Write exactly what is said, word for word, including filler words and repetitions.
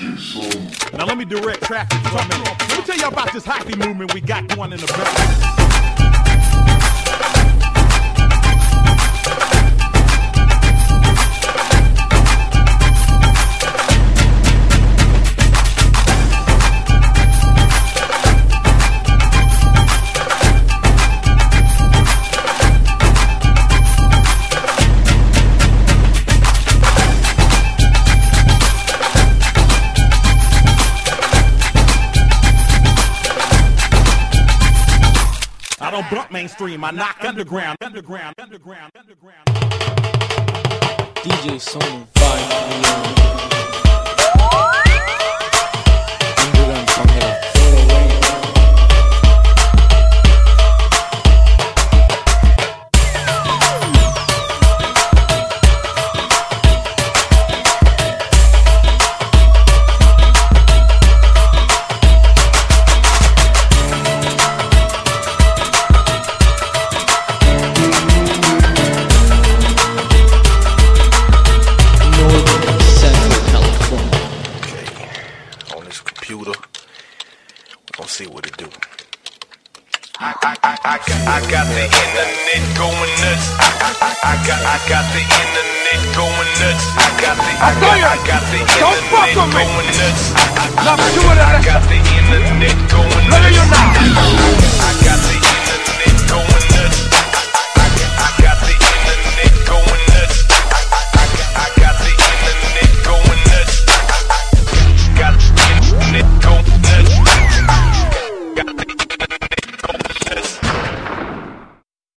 Now let me direct traffic for a minute. Let me tell you about this hockey movement we got going in the back. I don't blunt mainstream, I knock underground, underground, underground, underground. D J Sony five million. Underground camera. See what it do. I, I, I, I, got, I got the internet going nuts. I, I, I, got, I got the internet going nuts. I got the, I, got, I got the internet going nuts. I, I, I, I got the internet going nuts. I got the internet going nuts.